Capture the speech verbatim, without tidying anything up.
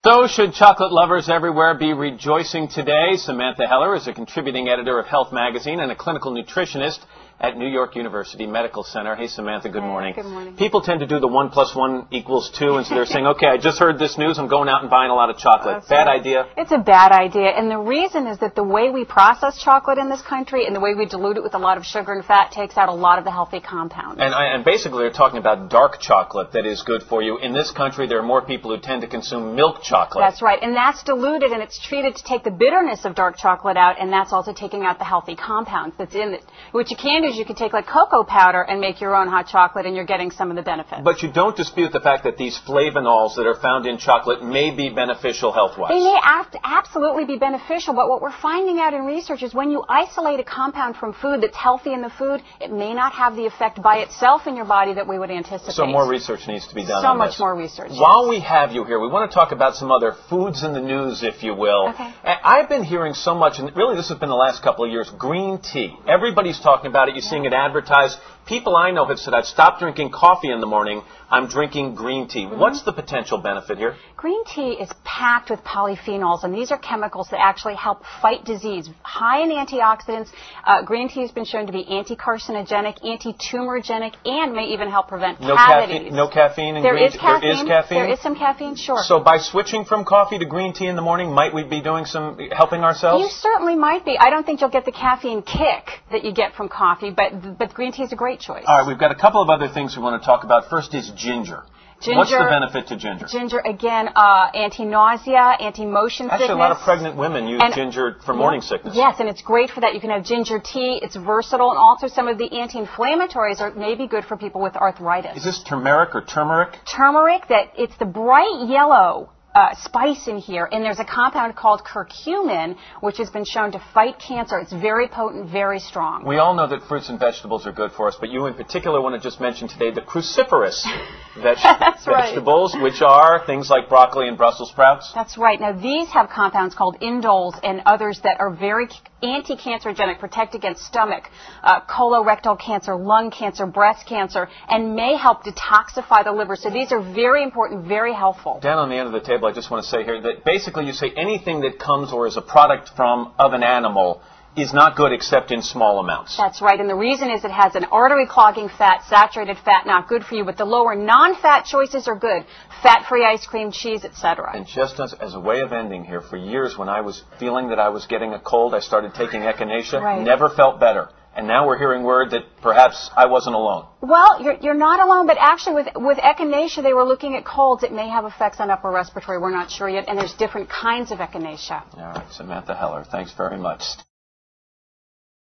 So should chocolate lovers everywhere be rejoicing today? Samantha Heller is a contributing editor of Health Magazine and a clinical nutritionist at New York University Medical Center. Hey, Samantha, good hey, morning. Good morning. People tend to do the one plus one equals two, and so they're saying, okay, I just heard this news, I'm going out and buying a lot of chocolate. That's Bad right. idea? It's a bad idea, and the reason is that the way we process chocolate in this country and the way we dilute it with a lot of sugar and fat takes out a lot of the healthy compounds. And, I, and basically they're talking about dark chocolate that is good for you. In this country, there are more people who tend to consume milk chocolate. That's right, and that's diluted, and it's treated to take the bitterness of dark chocolate out, and that's also taking out the healthy compounds that's in it. What you can do is you can take like cocoa powder and make your own hot chocolate, and you're getting some of the benefits. But you don't dispute the fact that these flavonols that are found in chocolate may be beneficial health-wise. They may act, absolutely be beneficial, but what we're finding out in research is when you isolate a compound from food that's healthy in the food, it may not have the effect by itself in your body that we would anticipate. So more research needs to be done so on much this. more research. While we have you here, we want to talk about some other foods in the news, if you will. Okay. I've been hearing so much, and really this has been the last couple of years, green tea. Everybody's talking about it. You're seeing it advertised. People I know have said, I've stopped drinking coffee in the morning, I'm drinking green tea. Mm-hmm. What's the potential benefit here? Green tea is packed with polyphenols, and these are chemicals that actually help fight disease. High in antioxidants, uh, green tea has been shown to be anti-carcinogenic, anti-tumorigenic, and may even help prevent no cavities. Caffeine, no caffeine in there green is tea? caffeine. There is caffeine? There is some caffeine, sure. So by switching from coffee to green tea in the morning, might we be doing some, helping ourselves? You certainly might be. I don't think you'll get the caffeine kick that you get from coffee, but, but green tea is a great choice. All right, we've got a couple of other things we want to talk about. First is ginger. Ginger, What's the benefit to ginger? Ginger, again, uh, anti-nausea, anti-motion sickness. Actually, a lot of pregnant women use and, ginger for morning sickness. Yes, and it's great for that. You can have ginger tea. It's versatile, and also some of the anti-inflammatories are maybe good for people with arthritis. Is this turmeric or turmeric? Turmeric, that it's the bright yellow Uh, spice in here, and there's a compound called curcumin, which has been shown to fight cancer. It's very potent, very strong. We all know that fruits and vegetables are good for us, but you in particular want to just mention today the cruciferous veg- That's right. vegetables, which are things like broccoli and Brussels sprouts. That's right. Now, these have compounds called indoles and others that are very anti-cancerogenic, protect against stomach, uh, colorectal cancer, lung cancer, breast cancer, and may help detoxify the liver. So these are very important, very helpful. Down on the end of the table, I just want to say here that basically you say anything that comes or is a product from of an animal is not good except in small amounts. That's right, and the reason is it has an artery-clogging fat, saturated fat, not good for you, but the lower non-fat choices are good. Fat-free ice cream, cheese, et cetera. And just as, as a way of ending here, for years when I was feeling that I was getting a cold, I started taking echinacea, right. Never felt better. And now we're hearing word that perhaps I wasn't alone. Well, you're, you're not alone, but actually with, with echinacea, they were looking at colds. It may have effects on upper respiratory. We're not sure yet, and there's different kinds of echinacea. All right, Samantha Heller, thanks very much.